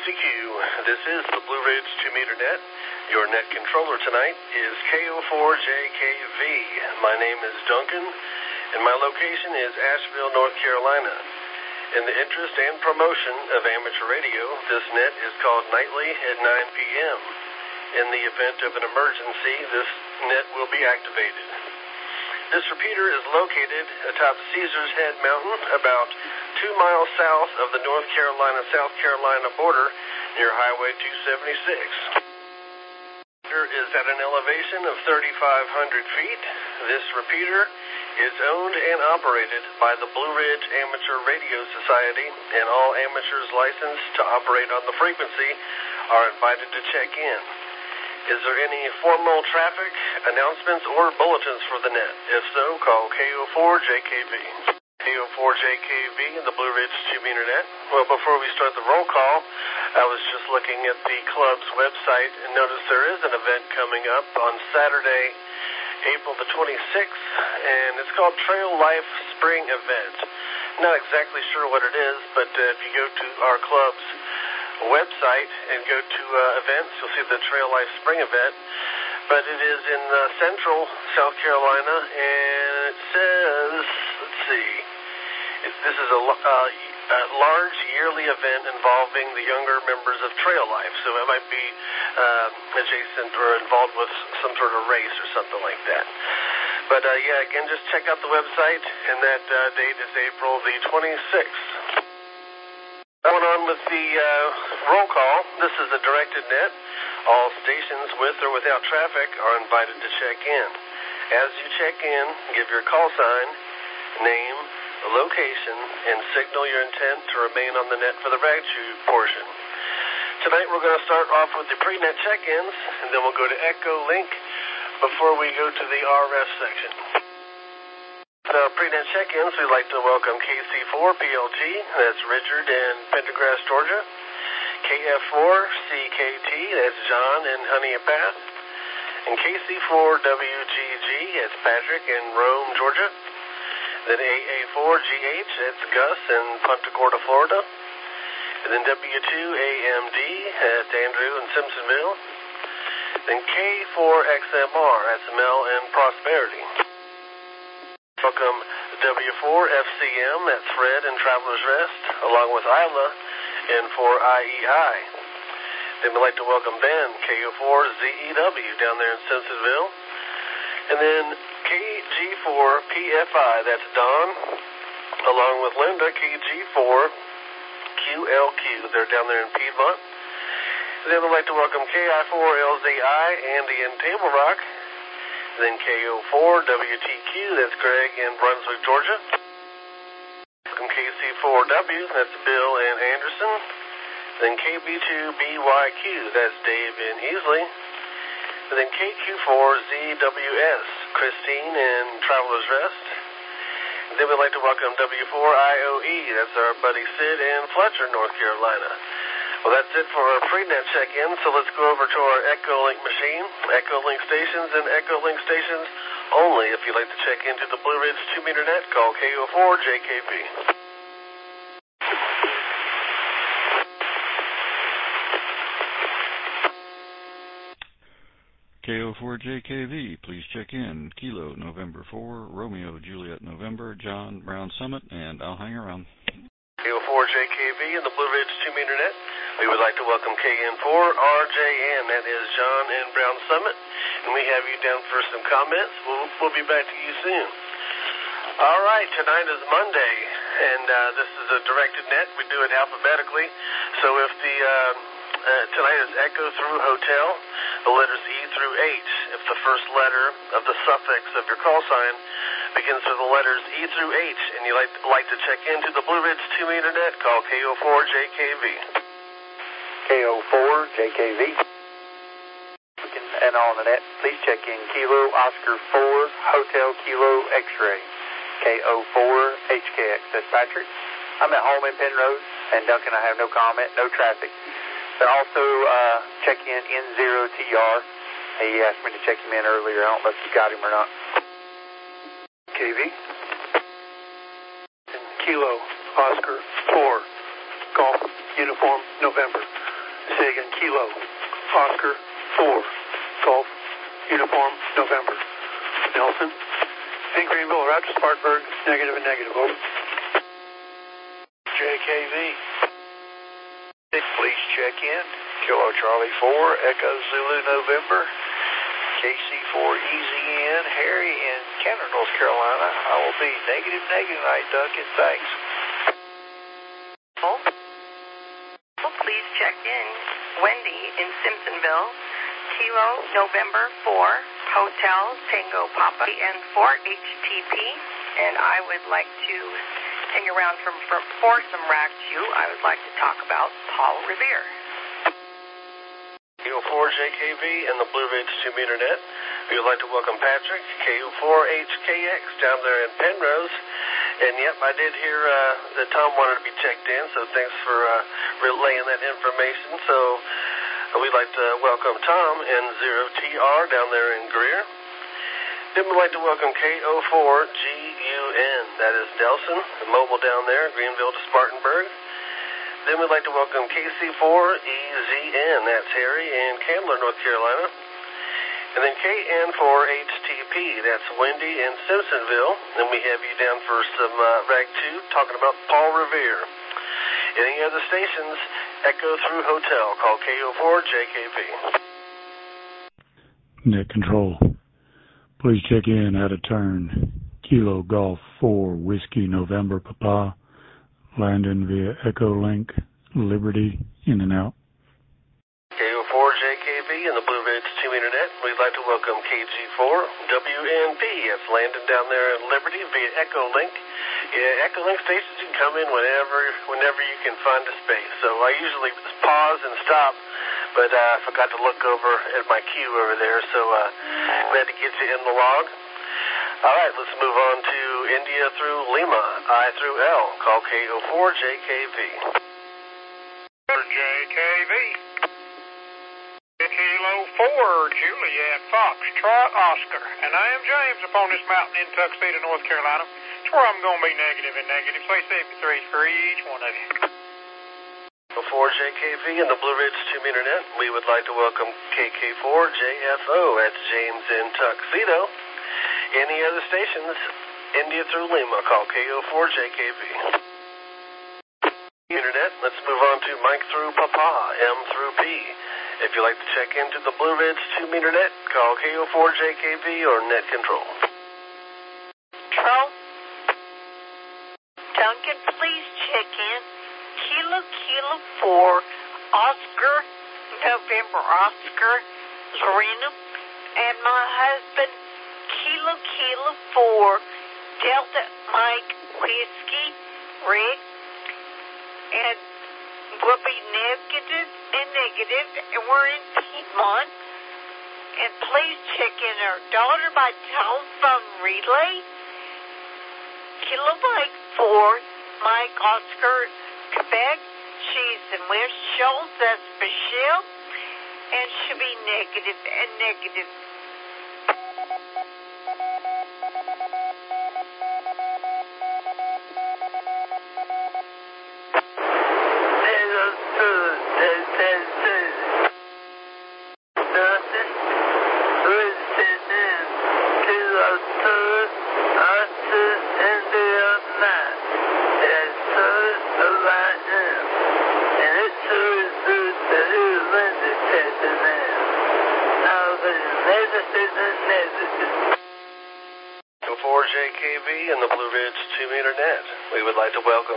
KCQ. This is the Blue Ridge 2-meter net. Your net controller tonight is KO4JKV. My name is Duncan, and my location is Asheville, North Carolina. In the interest and promotion of amateur radio, this net is called nightly at 9 p.m. In the event of an emergency, this net will be activated. This repeater is located atop Caesars Head Mountain, about 2 miles south of the North Carolina-South Carolina border near Highway 276. Repeater is at an elevation of 3,500 feet. This repeater is owned and operated by the Blue Ridge Amateur Radio Society, and all amateurs licensed to operate on the frequency are invited to check in. Is there any formal traffic, announcements, or bulletins for the net? If so, call KO4JKV. KO4JKV, the Blue Ridge 2-meter net. Well, before we start the roll call, I was just looking at the club's website and noticed there is an event coming up on Saturday, April the 26th, and it's called Trail Life Spring Event. Not exactly sure what it is, but if you go to our club's website and go to events, you'll see the Trail Life Spring Event. But it is in central South Carolina, and it says, let's see, this is a large yearly event involving the younger members of Trail Life, so it might be adjacent or involved with some sort of race or something like that. But yeah, again, just check out the website, and that date is April the 26th. Going on with the roll call, this is a directed net. All stations with or without traffic are invited to check in. As you check in, give your call sign, name, location, and signal your intent to remain on the net for the RAGTU portion. Tonight we're going to start off with the pre-net check-ins, and then we'll go to Echo Link before we go to the RF section. Pre-net check-ins, we'd like to welcome KC4PLG, that's Richard in Pendergrass, Georgia. KF4CKT, that's John in Honeypath. And KC4WGG, that's Patrick in Rome, Georgia. Then AA4GH, that's Gus in Punta Gorda, Florida. And then W2AMD, that's Andrew in Simpsonville. Then K4XMR, that's Mel in Prosperity. Welcome W4FCM, that's Fred in Traveler's Rest, along with Isla in 4IEI. Then we'd like to welcome Ben, KO4ZEW, down there in Simpsonville. And then KG4PFI, that's Don, along with Linda, KG4QLQ, they're down there in Piedmont. And then we'd like to welcome KI4LZI, Andy in Table Rock. Then KO4WTQ, that's Greg in Brunswick, Georgia. Welcome KC4W, that's Bill in Anderson. Then KB2BYQ, that's Dave in Easley. And then KQ4ZWS, Christine in Traveler's Rest. And then we'd like to welcome W4IOE, that's our buddy Sid in Fletcher, North Carolina. Well, that's it for our pre-net check-in, so let's go over to our Echo Link machine. Echo Link stations and Echo Link stations only. If you'd like to check into the Blue Ridge 2-meter net, call KO4JKV. KO4JKV, please check in. Kilo, November 4, Romeo, Juliet, November, John, Brown Summit, and I'll hang around. KO4JKV in the Blue Ridge 2-meter net. We would like to welcome KN4RJN, that is John in Brown Summit, and we have you down for some comments. We'll be back to you soon. All right, tonight is Monday, and this is a directed net. We do it alphabetically, so if the tonight is Echo through Hotel, the letters E through H. If the first letter of the suffix of your call sign begins with the letters E through H, and you like to check into the Blue Ridge 2-meter net, call KO4JKV. KO4JKV. And on the net, please check in Kilo Oscar 4 Hotel Kilo X-Ray. KO4HKX. That's Patrick. I'm at home in Penrose, and Duncan, I have no comment, no traffic. But also check in N0TR. He asked me to check him in earlier. I don't know if you got him or not. KV. Kilo Oscar 4 Golf Uniform November. Kilo, Oscar 4, Golf, Uniform, November. Nelson, in Greenville, Route to Spartanburg, negative and negative, over. JKV. Please check in. Kilo Charlie 4, Echo Zulu November. KC4EZN, Harry in Canton, North Carolina. I will be negative tonight, Duncan. Thanks. Please check in. Wendy in Simpsonville. Kilo November 4, Hotel Tango Papa and 4 HTP. And I would like to hang around for some rack to I would like to talk about Paul Revere. KO4JKV and the Blue Ridge 2-meter net. We would like to welcome Patrick, KO4HKX, down there in Penrose. And yep, I did hear that Tom wanted to be checked in, so thanks for relaying that information. So we'd like to welcome Tom, N0TR, down there in Greer. Then we'd like to welcome KO4GUN, that is Nelson, the mobile down there, Greenville to Spartanburg. Then we'd like to welcome KC4EZN, that's Harry in Candler, North Carolina. And then KN4HTP, that's Wendy in Simpsonville. And we have you down for some Rag 2 talking about Paul Revere. Any other stations, Echo through Hotel, call KO4JKV. Net control. Please check in at a turn. Kilo Golf 4 Whiskey November Papa. Landon via Echo Link, Liberty, in and out. KO4JKV and the Blue Ridge 2-meter net. We'd like to welcome KG4WNP. It's Landon down there in Liberty via Echo Link. Yeah, Echo Link stations, you can come in whenever you can find a space. So I usually pause and stop, but I forgot to look over at my queue over there, so glad to get you in the log. All right, let's move on to India through Lima, I through L. Call KO4JKV. JKV. Kilo 4, Juliet, Foxtrot, Oscar. And I am James upon this mountain in Tuxedo, North Carolina. It's where I'm going to be negative and negative. Say 73 for each one of you. KO4JKV and the Blue Ridge 2-meter net. We would like to welcome KK4JFO. That's James in Tuxedo. Any other stations, India through Lima, call KO4JKV. Internet, let's move on to Mike through Papa, M through P. If you'd like to check into the Blue Ridge 2-meter net, call KO4JKV or net control. Control. Duncan, please check in. Kilo 4, Oscar, November Oscar, Lorena, and my husband, Kilo 4, Delta Mike Whiskey, Rick, and we'll be negative, and we're in Piedmont. And please check in our daughter by telephone relay. Kilo Mike 4, Mike Oscar, Quebec. She's in West Shoals, that's Michelle, and she'll be negative and negative. KV and the Blue Ridge 2-meter net. We would like to welcome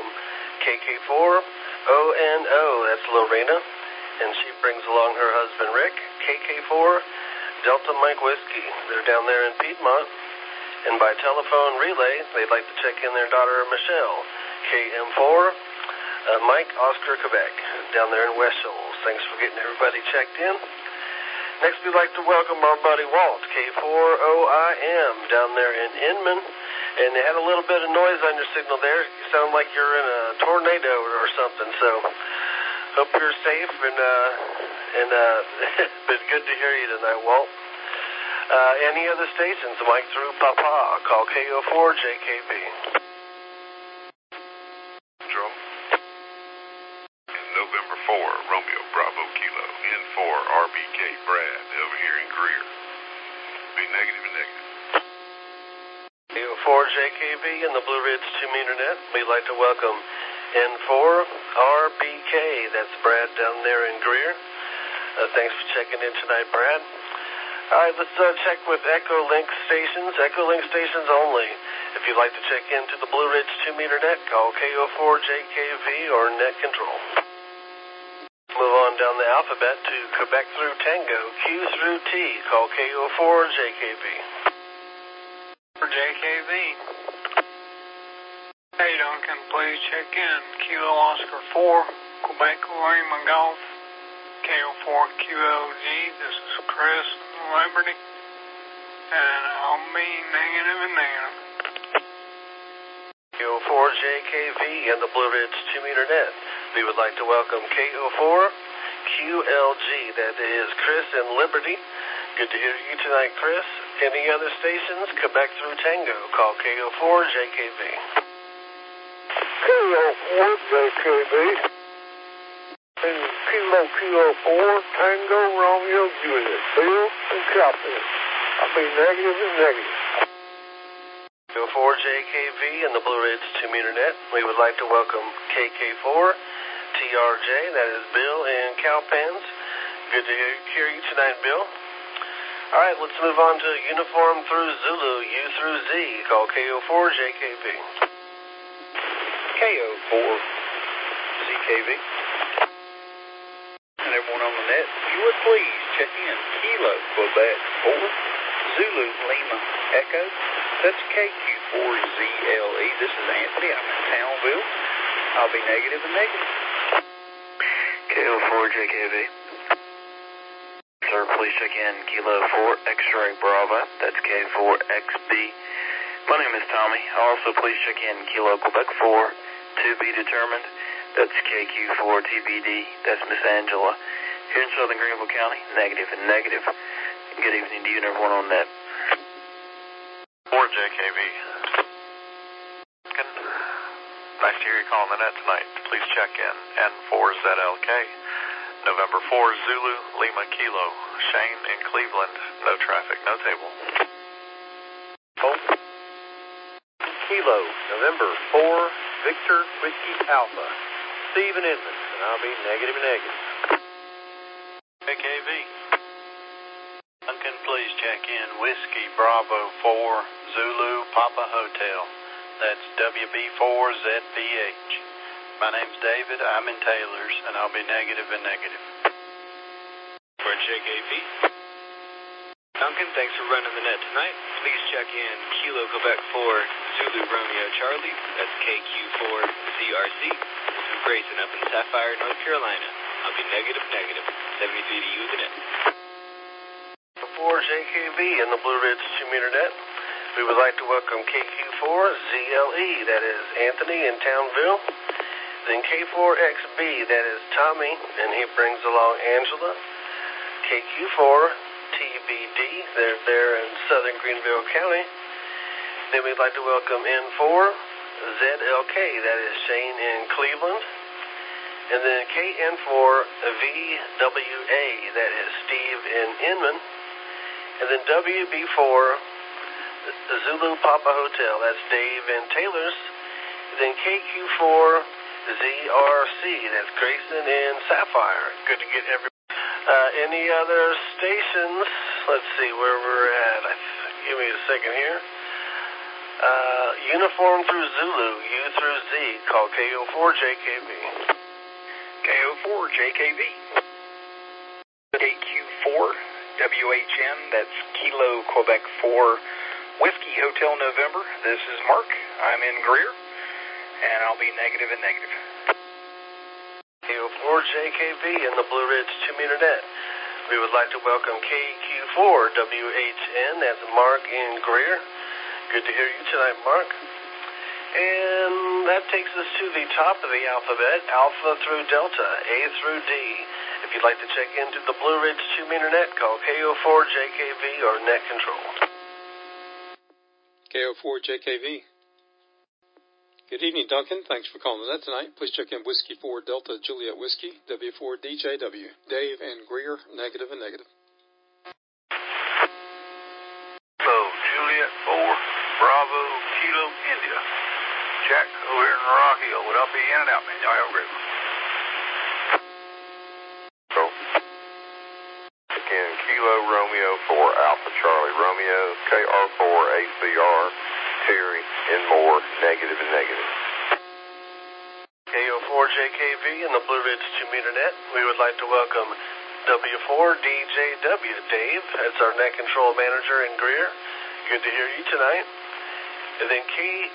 KK4ONO, that's Lorena, and she brings along her husband Rick. KK4 Delta Mike Whiskey, they're down there in Piedmont, and by telephone relay, they'd like to check in their daughter Michelle. KM4 Mike Oscar Quebec, down there in West Shoals. Thanks for getting everybody checked in. Next, we'd like to welcome our buddy Walt, K4OIM, down there in Inman. And they had a little bit of noise on your signal there. You sound like you're in a tornado or something. So, hope you're safe and been good to hear you tonight, Walt. Any other stations, Mike through Papa, call KO4JKV. November 4, Romeo Bravo Kilo, in K4JKV and the Blue Ridge 2-meter net. We'd like to welcome N4RBK. That's Brad down there in Greer. Thanks for checking in tonight, Brad. All right, let's check with Echolink stations. Echolink stations only. If you'd like to check into the Blue Ridge 2-meter net, call KO4JKV or Net Control. Move on down the alphabet to Quebec through Tango, Q through T. Call KO4JKV. For JKV. Hey, Duncan, please check in. Kilo Oscar 4, Quebec Lima Golf, KO4QLG. This is Chris Liberty, and I'll be negative and negative. KO4JKV and the Blue Ridge 2-meter net. We would like to welcome KO4QLG. That is Chris and Liberty. Good to hear you tonight, Chris. Any other stations? Quebec through Tango. Call KO4JKV. KO4JKV. And Kilo 4, Tango, Romeo, Juliet, Bill, and Copy. I'll be negative and negative. KO4JKV and the Blue Ridge 2-meter net. We would like to welcome KK4TRJ. That is Bill and Cowpens. Good to hear you tonight, Bill. All right, let's move on to Uniform through Zulu, U through Z. Call KO4JKV. KO4ZKV. And everyone on the net, if you would please check in Kilo Quebec 4, Zulu Lima Echo. That's KQ4ZLE. This is Anthony. I'm in Townville. I'll be negative and negative. KO4JKV. Sir, please check in Kilo 4 X-Ray Bravo. That's K4XB. My name is Tommy. Also, please check in Kilo Quebec 4 to be determined. That's KQ4TBD. That's Miss Angela. Here in Southern Greenville County, negative and negative. Good evening to you and everyone on net. 4JKV. Nice to hear you calling the net tonight. Please check in N4ZLK. November 4 Zulu Lima Kilo. Shane in Cleveland. No traffic, no table. Kilo, November 4 Victor Whiskey Alpha. Steve in Edmonds, and I'll be negative and negative. KKV. Duncan, please check in Whiskey Bravo 4 Zulu Papa Hotel. That's WB4ZPH. My name's David. I'm in Taylor's, and I'll be negative and negative. For JKV. Duncan, thanks for running the net tonight. Please check in Kilo Quebec 4 Zulu Romeo Charlie. That's KQ4ZRC. This is Grayson up in Sapphire, North Carolina. I'll be negative, 73 to you in the net. For JKV and the Blue Ridge 2-meter net, we would like to welcome KQ4ZLE. That is Anthony in Townville. Then K4XB. That is Tommy, and he brings along Angela. KQ4TBD. They're there in Southern Greenville County. Then we'd like to welcome N4ZLK. That is Shane in Cleveland. And then KN4VWA. That is Steve in Inman. And then WB4 Zulu Papa Hotel. That's Dave in Taylor's. And then KQ4ZRC. That's Grayson in Sapphire. Good to get everybody. Any other stations? Let's see where we're at. Give me a second here. Uniform through Zulu, U through Z. Call KO4JKV. KO4JKV. KQ4WHN. That's Kilo Quebec 4 Whiskey Hotel November. This is Mark. I'm in Greer, and I'll be negative and negative. KO4JKV and the Blue Ridge 2-meter net. We would like to welcome KQ4WHN. That's Mark in Greer. Good to hear you tonight, Mark. And that takes us to the top of the alphabet, Alpha through Delta, A through D. If you'd like to check into the Blue Ridge 2-meter net, call KO4JKV or Net Control. KO4JKV. Good evening, Duncan. Thanks for calling the net tonight. Please check in Whiskey 4 Delta Juliet Whiskey, W4DJW. Dave and Greer, negative and negative. So, Juliet 4, Bravo, Kilo Jack over here in Rock Hill. Would I be in and out, man? Y'all have a great one. Again, Kilo Romeo 4 Alpha Charlie Romeo, KR4 ACR, Terry, and more, negative and negative. KO4JKV in the Blue Ridge 2-meter net. We would like to welcome W4DJW Dave. That's our net control manager in Greer. Good to hear you tonight. And then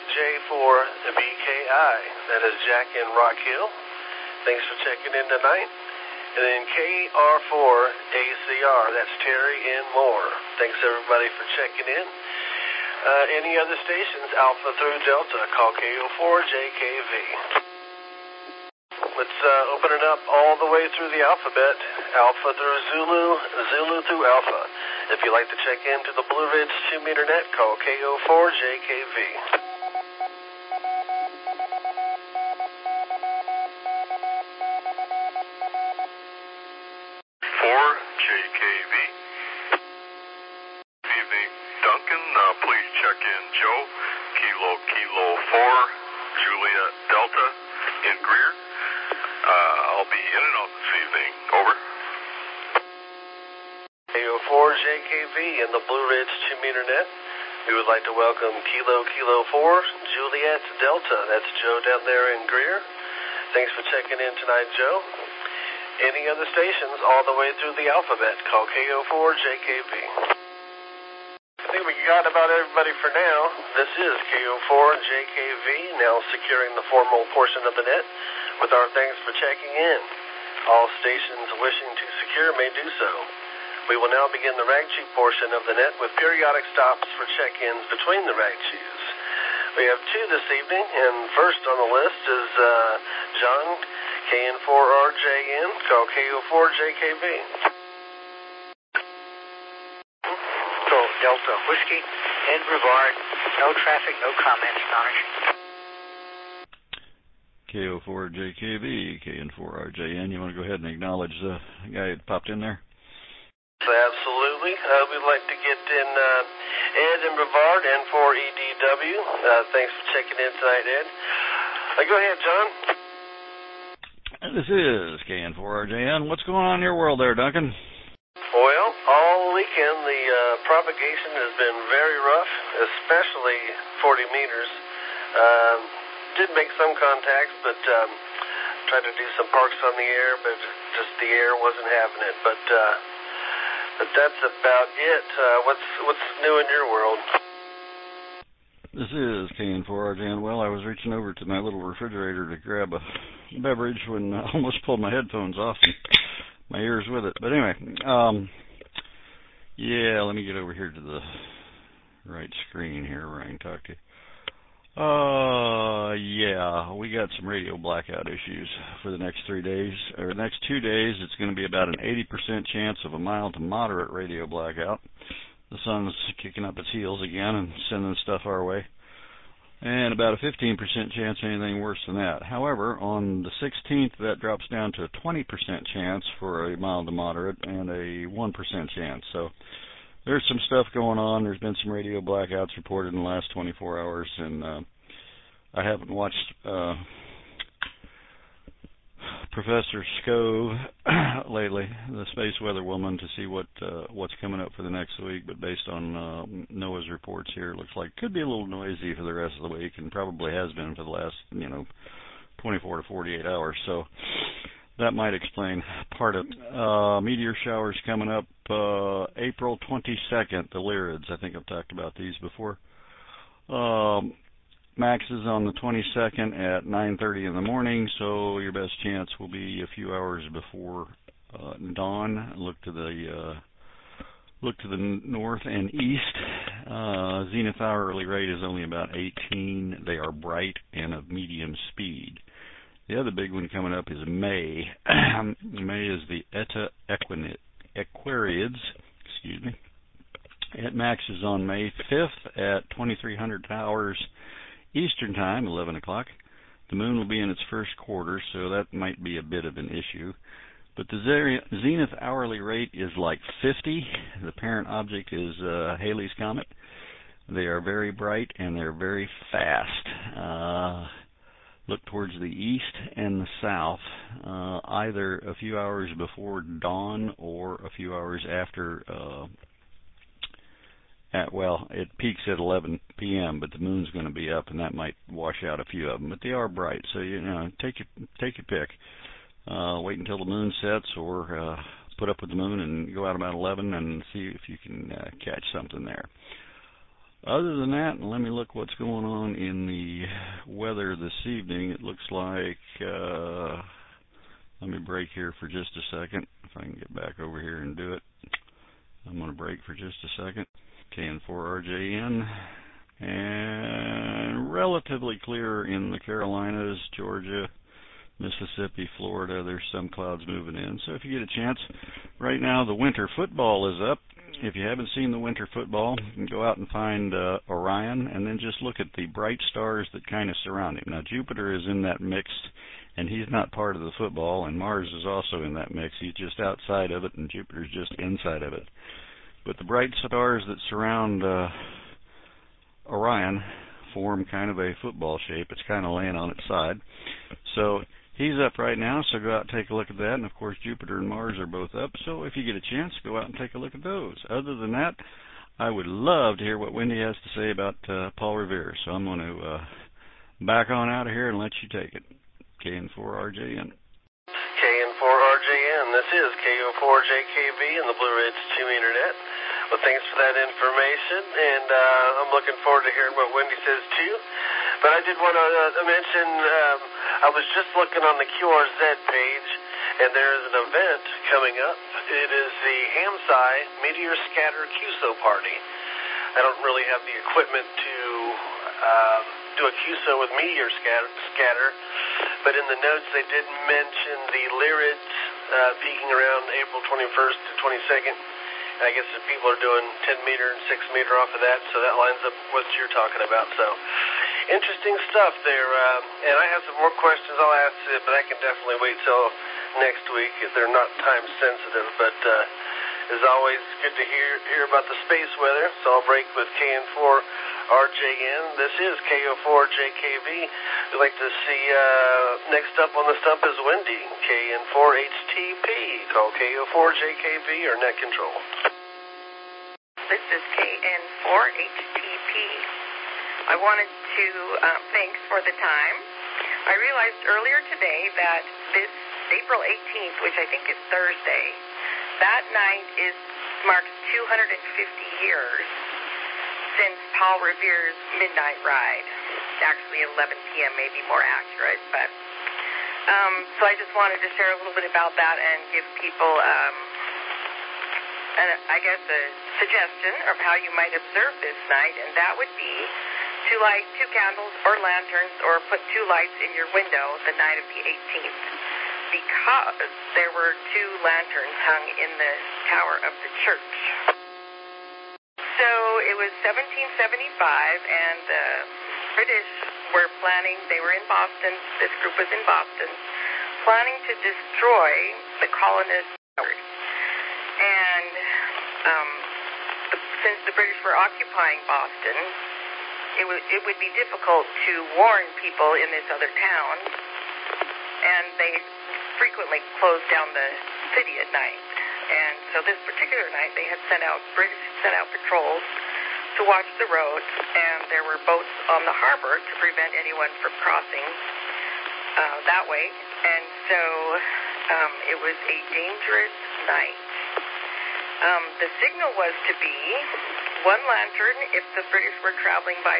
KJ4BKI. That is Jack in Rock Hill. Thanks for checking in tonight. And then KR4ACR. That's Terry and Moore. Thanks everybody for checking in. Any other stations, Alpha through Delta, call KO4JKV. Let's open it up all the way through the alphabet. Alpha through Zulu, Zulu through Alpha. If you'd like to check into the Blue Ridge 2-meter net, call KO4JKV. 4JKV. Good evening, Duncan. Please check in Joe, Kilo 4, Juliet Delta in Greer. I'll be in and out this evening. Over. KO4JKV in the Blue Ridge 2-meter net. We would like to welcome Kilo 4, Juliet Delta. That's Joe down there in Greer. Thanks for checking in tonight, Joe. Any other stations all the way through the alphabet, call KO4JKV. I think we got about everybody for now. This is KO4JKV, now securing the formal portion of the net with our thanks for checking in. All stations wishing to secure may do so. We will now begin the rag chew portion of the net with periodic stops for check-ins between the rag chews. We have two this evening, and first on the list is John, KN4RJN, call KO4JKV. Delta Whiskey, in Brevard, no traffic, no comments, KO4JKV, KN4RJN. You want to go ahead and acknowledge the guy that popped in there? Absolutely. We'd like to get in Ed in Brevard, N4EDW. Thanks for checking in tonight, Ed. Go ahead, John. This is KN4RJN. What's going on in your world there, Duncan? Well, all weekend the propagation has been very rough, especially 40 meters. Did make some contacts, but tried to do some parks on the air, but just the air wasn't having it. But that's about it. What's new in your world? This is KN4RJN. Well, I was reaching over to my little refrigerator to grab a beverage when I almost pulled my headphones off and my ears with it. But anyway, yeah, let me get over here to the right screen here where I can talk to you. Yeah, we got some radio blackout issues for the next 3 days. Or the next 2 days, it's going to be about an 80% chance of a mild to moderate radio blackout. The sun's kicking up its heels again and sending stuff our way. And about a 15% chance of anything worse than that. However, on the 16th, that drops down to a 20% chance for a mild to moderate and a 1% chance. So there's some stuff going on. There's been some radio blackouts reported in the last 24 hours, and I haven't watched Professor Scove lately, the space weather woman, to see what's coming up for the next week. But based on NOAA's reports here, it looks like it could be a little noisy for the rest of the week, and probably has been for the last 24 to 48 hours. So that might explain part of it. Meteor showers coming up April 22nd, the Lyrids. I think I've talked about these before. Max is on the 22nd at 9:30 in the morning, so your best chance will be a few hours before dawn. Look to the north and east. Zenith hourly rate is only about 18. They are bright and of medium speed. The other big one coming up is May. May is the Eta Aquariids. Excuse me. It maxes on May 5th at 2300 hours Eastern Time, 11 o'clock. The moon will be in its first quarter, so that might be a bit of an issue. But the zenith hourly rate is like 50. The parent object is Halley's Comet. They are very bright and they're very fast. look towards the east and the south, either a few hours before dawn or a few hours after. It peaks at 11 p.m., but the moon's going to be up, and that might wash out a few of them. But they are bright, so take your pick. Wait until the moon sets, or put up with the moon and go out about 11 and see if you can catch something there. Other than that, let me look what's going on in the weather this evening. It looks like, let me break here for just a second, if I can get back over here and do it. I'm going to break for just a second. KN4RJN, and relatively clear in the Carolinas, Georgia, Mississippi, Florida. There's some clouds moving in. So if you get a chance, right now the winter football is up. If you haven't seen the winter football, you can go out and find Orion, and then just look at the bright stars that kind of surround him. Now, Jupiter is in that mix, and he's not part of the football, and Mars is also in that mix. He's just outside of it, and Jupiter's just inside of it. But the bright stars that surround Orion form kind of a football shape. It's kind of laying on its side. So he's up right now, so go out and take a look at that. And, of course, Jupiter and Mars are both up. So if you get a chance, go out and take a look at those. Other than that, I would love to hear what Wendy has to say about Paul Revere. So I'm going to back on out of here and let you take it. KN4RJN. KN4RJN, this is KO4JKV in the Blue Ridge 2-meter net. Well, thanks for that information, and I'm looking forward to hearing what Wendy says too. But I did want to mention, I was just looking on the QRZ page, and there is an event coming up. It is the Hamsai Meteor Scatter QSO party. I don't really have the equipment to do a QSO with meteor scatter, but in the notes they did mention the Lyrids peaking around April 21st to 22nd. And I guess if people are doing 10 meter and 6 meter off of that, so that lines up with what you're talking about. So interesting stuff there. And I have some more questions I'll ask you, but I can definitely wait till next week if they're not time sensitive. But as always, good to hear about the space weather. So I'll break with KN4RJN. This is KO4JKV. We'd like to see next up on the stump is Wendy, KN4HTP. Call KO4JKV or net control. This is KN4HTP. I wanted to thanks for the time. I realized earlier today that this April 18th, which I think is Thursday, that night marks 250 years since Paul Revere's Midnight Ride. Actually, 11 p.m. may be more accurate, but so I just wanted to share a little bit about that and give people, I guess, a suggestion of how you might observe this night, and that would be to light 2 candles or lanterns or put 2 lights in your window the night of the 18th. Because there were 2 lanterns hung in the tower of the church. So it was 1775, and the British were planning, they were in Boston, this group was in Boston, planning to destroy the colonist towers. And since the British were occupying Boston, it would be difficult to warn people in this other town, and they frequently closed down the city at night. And so this particular night they had British sent out patrols to watch the roads, and there were boats on the harbor to prevent anyone from crossing that way. And so it was a dangerous night. The signal was to be 1 lantern if the British were traveling by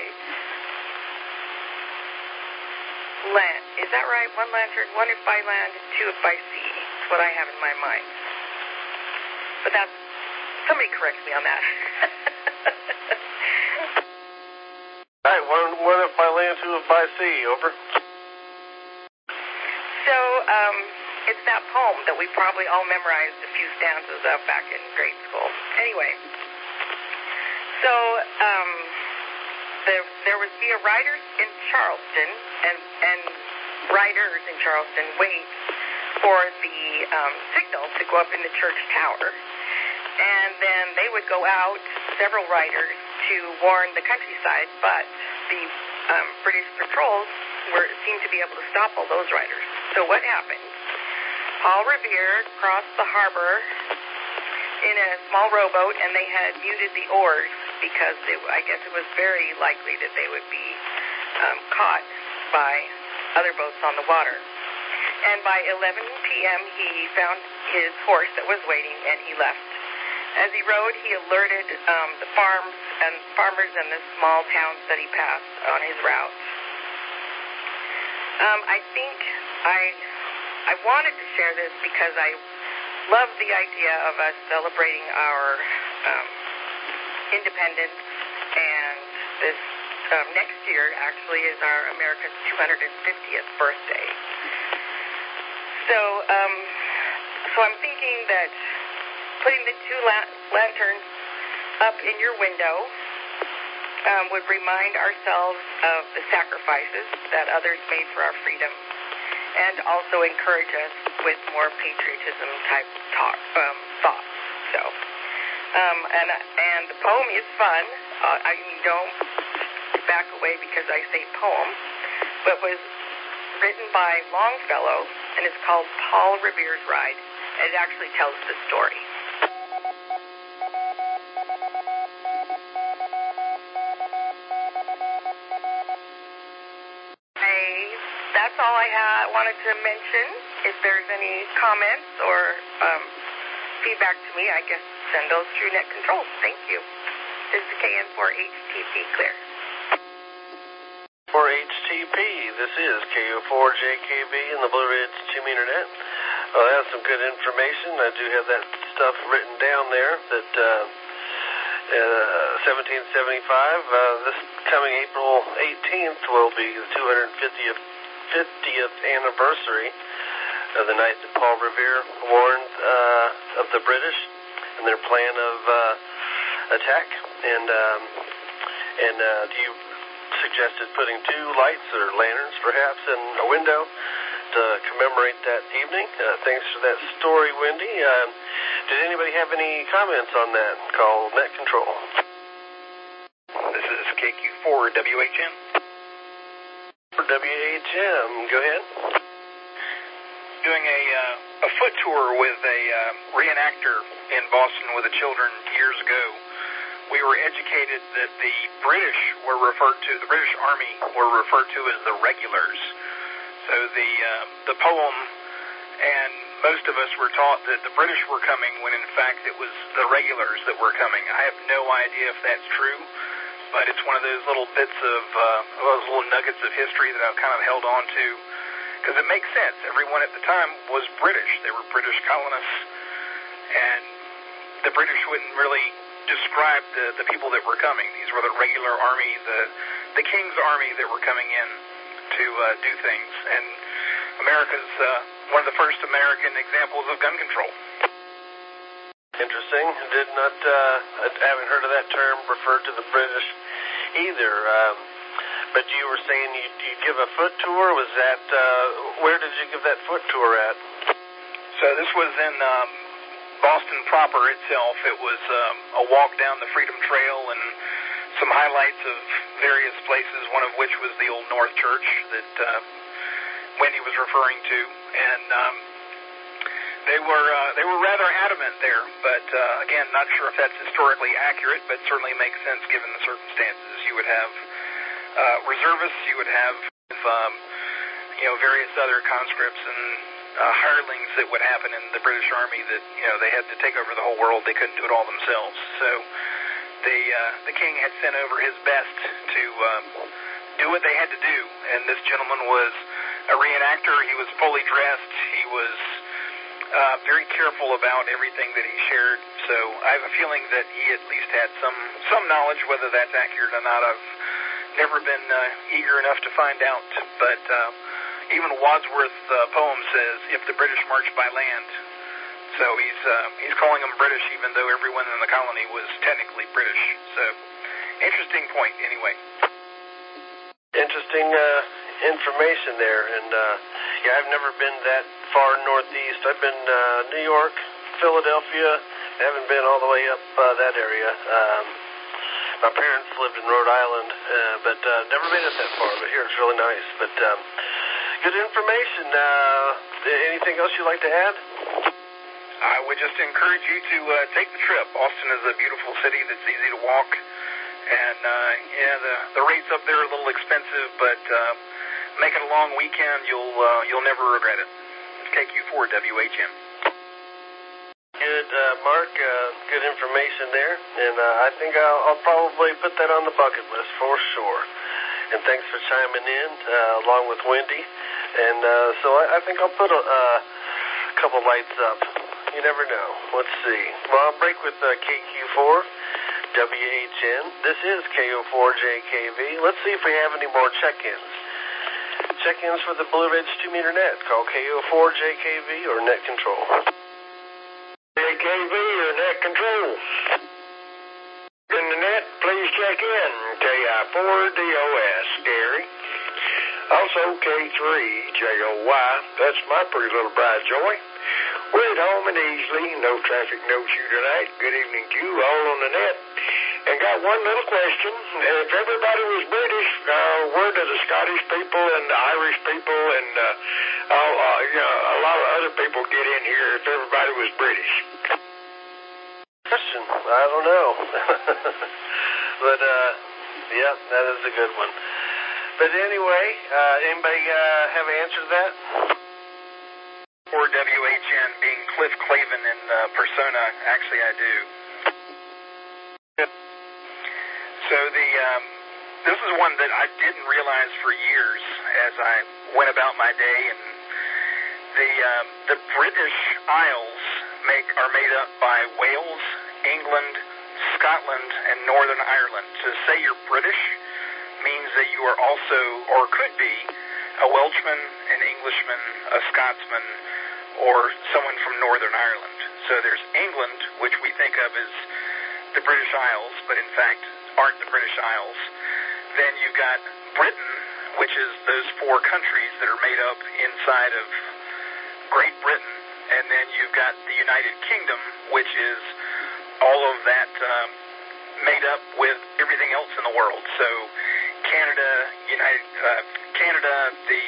land. Is that right? 1 lantern, 1 if by land, 2 if by sea. That's what I have in my mind. But that's, somebody correct me on that. All right, one if by land, 2 if by sea. Over. So, it's that poem that we probably all memorized a few stanzas of back in grade school. Anyway, so, there would be a rider in Charleston, and riders in Charleston wait for the signal to go up in the church tower. And then they would go out, several riders, to warn the countryside, but the British patrols seemed to be able to stop all those riders. So what happened? Paul Revere crossed the harbor in a small rowboat, and they had muted the oars because I guess it was very likely that they would be caught by other boats on the water. And by 11 p.m., he found his horse that was waiting, and he left. As he rode, he alerted the farms and farmers and the small towns that he passed on his route. I think I wanted to share this because I love the idea of us celebrating our independence, and this next year actually is our America's 250th birthday. So I'm thinking that putting the two lanterns up in your window would remind ourselves of the sacrifices that others made for our freedom, and also encourage us with more patriotism type thoughts. So, and the poem is fun. I mean, don't back away because I say poem, but was written by Longfellow, and it's called Paul Revere's Ride, and it actually tells the story. That's all I wanted to mention. If there's any comments or feedback to me, I guess send those through net control. Thank you. This is KN4HTP clear. For HTP, this is KO4JKV in the Blue Ridge 2-meter net. Well, that's some good information. I do have that stuff written down there that 1775, this coming April 18th will be the 250th anniversary of the night that Paul Revere warned of the British and their plan of attack. And you suggested putting two lights or lanterns perhaps in a window to commemorate that evening. Thanks for that story, Wendy. Did anybody have any comments on that? Call Net Control. This is KQ4WHM. For WHM, go ahead. Doing a foot tour with a reenactor in Boston with the children years ago. We were educated that the British Army were referred to as the regulars. So the poem, and most of us were taught that the British were coming when in fact it was the regulars that were coming. I have no idea if that's true, but it's one of those little bits of, those little nuggets of history that I've kind of held on to, because it makes sense. Everyone at the time was British. They were British colonists, and the British wouldn't really describe the people that were coming. These were the regular army, the King's Army that were coming in to do things. And America's one of the first American examples of gun control. Interesting. I haven't heard of that term referred to the British either. But you were saying you give a foot tour. Was that, where did you give that foot tour at? So this was in Boston proper itself. It was a walk down the Freedom Trail and some highlights of various places, one of which was the Old North Church that Wendy was referring to. And they were rather adamant there, but again, not sure if that's historically accurate, but certainly makes sense given the circumstances. You would have reservists, you would have various other conscripts and hirelings that would happen in the British Army that they had to take over the whole world. They couldn't do it all themselves. So the king had sent over his best to do what they had to do, and this gentleman was a reenactor. He was fully dressed. He was very careful about everything that he shared. So I have a feeling that he at least had some knowledge. Whether that's accurate or not, I've never been eager enough to find out. But even Wadsworth's poem says, "If the British march by land." So he's calling them British, even though everyone in the colony was technically British. So interesting point, anyway. Interesting information there, and I've never been that far northeast. I've been New York, Philadelphia. I haven't been all the way up that area. My parents lived in Rhode Island, but never made it that far. But here it's really nice. But good information. Anything else you'd like to add? I would just encourage you to take the trip. Austin is a beautiful city that's easy to walk, and the rates up there are a little expensive, but make it a long weekend. You'll never regret it. KQ4 WHN. Good, Mark. Good information there, and I think I'll probably put that on the bucket list for sure. And thanks for chiming in along with Wendy. And so I think I'll put a couple lights up. You never know. Let's see. Well, I'll break with KQ4 WHN. This is KO4JKV. Let's see if we have any more check-ins. Check-ins for the Blue Ridge 2-meter net. Call KO4JKV or net control. JKV or net control. In the net, please check in. KI4DOS, Gary. Also K3JOY. That's my pretty little bride, Joy. We're at home and easily. No traffic, no shoe tonight. Good evening to you, all on the net. And got one little question. If everybody was British, where do the Scottish people and the Irish people and a lot of other people get in here if everybody was British? Question. I don't know. But, yeah, that is a good one. But anyway, anybody have an answer to that? Or WHN being Cliff Clavin in persona. Actually, I do. So this is one that I didn't realize for years as I went about my day, and the British Isles are made up by Wales, England, Scotland, and Northern Ireland. To say you're British means that you are also, or could be, a Welshman, an Englishman, a Scotsman, or someone from Northern Ireland. So there's England, which we think of as the British Isles, but in fact aren't the British Isles. Then you've got Britain, which is those 4 countries that are made up inside of Great Britain. And then you've got the United Kingdom, which is all of that made up with everything else in the world. So Canada, the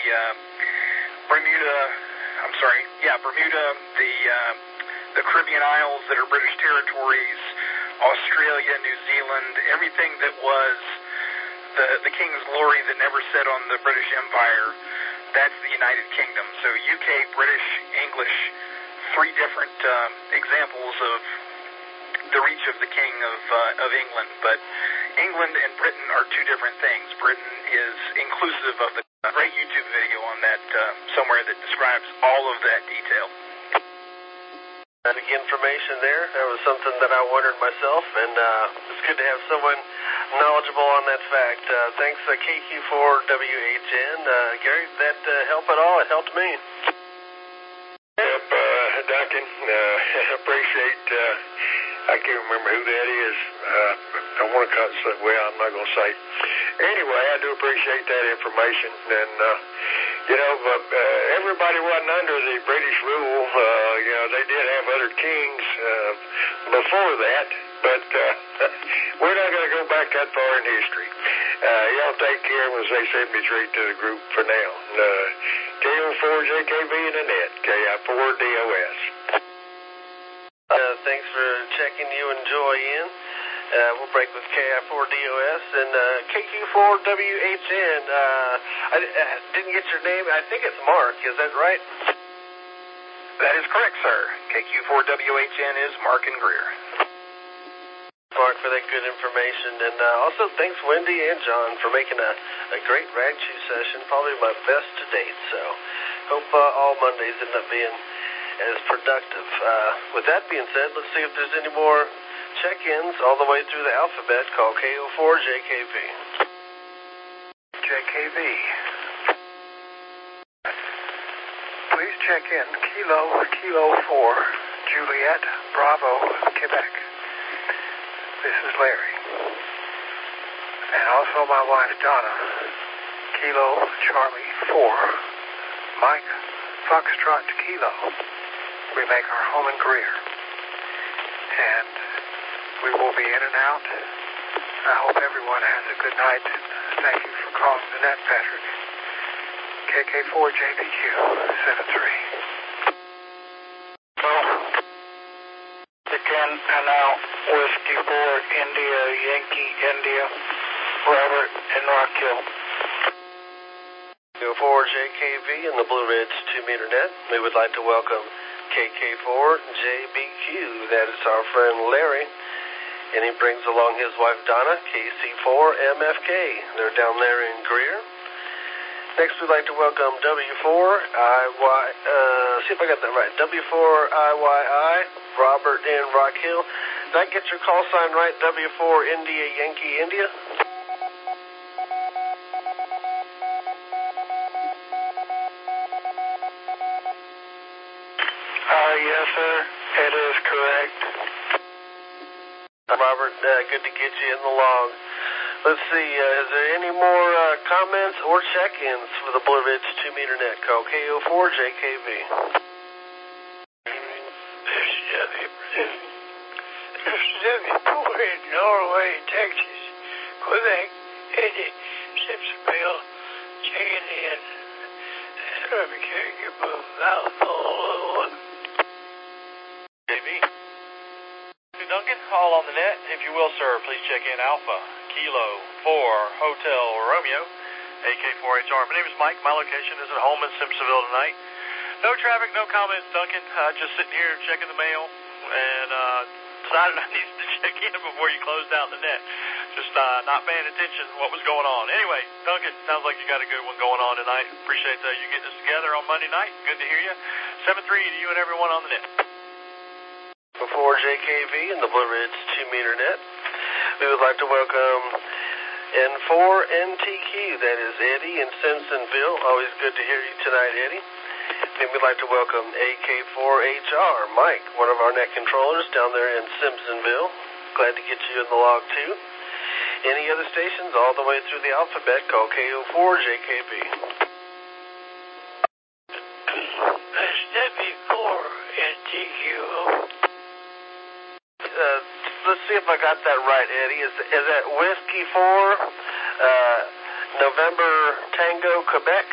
Bermuda, the Caribbean Isles that are British territories, Australia, New Zealand, everything that was the King's glory that never set on the British Empire, that's the United Kingdom. So UK, British, English, 3 different examples of the reach of the King of England. But England and Britain are 2 different things. Britain is inclusive of the great YouTube video on that somewhere that describes all of that detail. Big information there. That was something that I wondered myself, and it's good to have someone knowledgeable on that fact. Thanks, KQ4WHN. Gary, did that help at all? It helped me. Yep, Duncan, appreciate, I can't remember who that is. I want to say, well, I'm not going to say. Anyway, I do appreciate that information, and everybody wasn't under the British rule. They did have other kings before that, but we're not going to go back that far in history. Y'all take care. We'll say 73 to the group for now. KO4JKV in the net, KI4DOS. Thanks for checking you and Joy in. We'll break with KI4DOS and KQ4WHN. I didn't get your name. I think it's Mark. Is that right? That is correct, sir. KQ4WHN is Mark and Greer. Mark, for that good information. And also thanks Wendy and John for making a great rag chew session, probably my best to date. So hope all Mondays end up being as productive. With that being said, let's see if there's any more check-ins all the way through the alphabet. Call KO4JKV. JKV. Please check in Kilo 4, Juliet, Bravo, Quebec. This is Larry. And also my wife, Donna. Kilo Charlie 4, Mike, Foxtrot Kilo. We make our home in Greer. And we will be in and out I hope everyone has a good night. Thank you for calling the net, Patrick. KK4JPQ 73. Again, and now Whiskey 4 India Yankee India Robert and Rock Hill. KO4JKV in the Blue Ridge 2-meter net. We would like to welcome KK4JBQ. That is our friend Larry. And he brings along his wife Donna, KC4MFK. They're down there in Greer. Next, we'd like to welcome W4IY, see if I got that right, W4IYI, Robert in Rock Hill. Did I get your call sign right, W4 India Yankee India? Yes, sir. It is correct. Robert, good to get you in the log. Let's see, is there any more comments or check-ins for the Blue Ridge 2-meter net? Call KO4JKV. W4 in Norway, Texas, Quebec, Eddie, Simpsonville, checking in. Traffic carrier above Valhalla. JV. Duncan, all on the net. If you will, sir, please check in Alpha, Kilo 4, Hotel Romeo, AK4HR. My name is Mike. My location is at home in Simpsonville tonight. No traffic, no comments, Duncan. Just sitting here checking the mail and decided I needed to check in before you closed out the net. Just not paying attention to what was going on. Anyway, Duncan, sounds like you got a good one going on tonight. Appreciate you getting us together on Monday night. Good to hear you. 7-3 to you and everyone on the net. Before JKV in the Blue Ridge 2-meter net, we would like to welcome N4NTQ, that is Eddie in Simpsonville. Always good to hear you tonight, Eddie. And we'd like to welcome AK4HR, Mike, one of our net controllers down there in Simpsonville. Glad to get you in the log, too. Any other stations all the way through the alphabet, call KO4JKV. That's W4NTQ. Let's see if I got that right, Eddie. Is that Whiskey 4, November Tango, Quebec?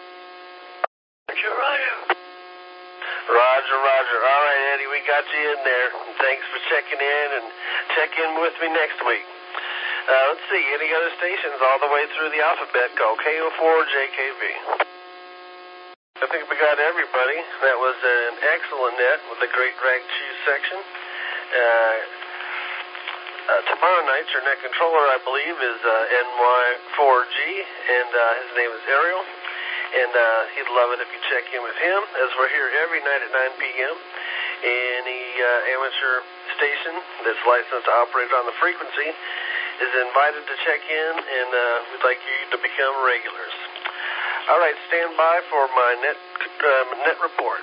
Roger. All right, Eddie, we got you in there. And thanks for checking in, and check in with me next week. Let's see, any other stations all the way through the alphabet, call KO4JKV. I think we got everybody. That was an excellent net with a great drag choose section. Tomorrow night, your net controller, I believe, is NY4G, and his name is Ariel. And he'd love it if you check in with him, as we're here every night at 9 p.m. Any amateur station that's licensed to operate on the frequency is invited to check in, and we'd like you to become regulars. All right, stand by for my net report.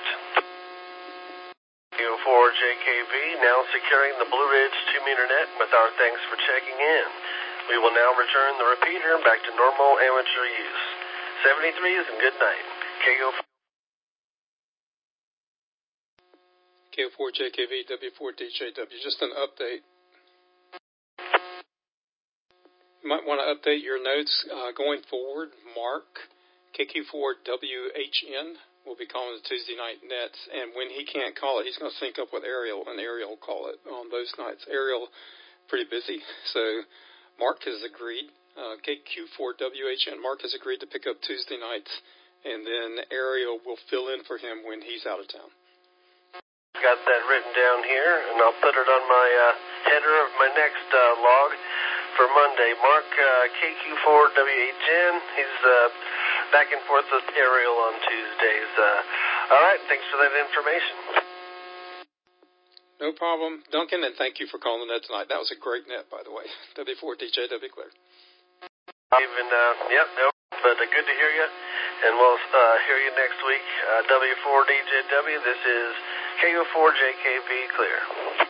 KO4JKV now securing the Blue Ridge 2-meter net with our thanks for checking in. We will now return the repeater back to normal amateur use. 73s and good night. KO4JKV, W4DJW. Just an update. You might want to update your notes going forward. Mark, KQ4WHN, will be calling the Tuesday night nets, and when he can't call it, he's going to sync up with Ariel, and Ariel will call it on those nights. Ariel, pretty busy, so Mark has agreed. KQ4WHN, Mark has agreed to pick up Tuesday nights, and then Ariel will fill in for him when he's out of town. Got that written down here, and I'll put it on my header of my next log for Monday. Mark, KQ4WHN, he's back and forth with Ariel on Tuesdays. All right, thanks for that information. No problem, Duncan, and thank you for calling the net tonight. That was a great net, by the way. W4DJW clear. But good to hear you, and we'll hear you next week. W4DJW, this is KO4JKV clear.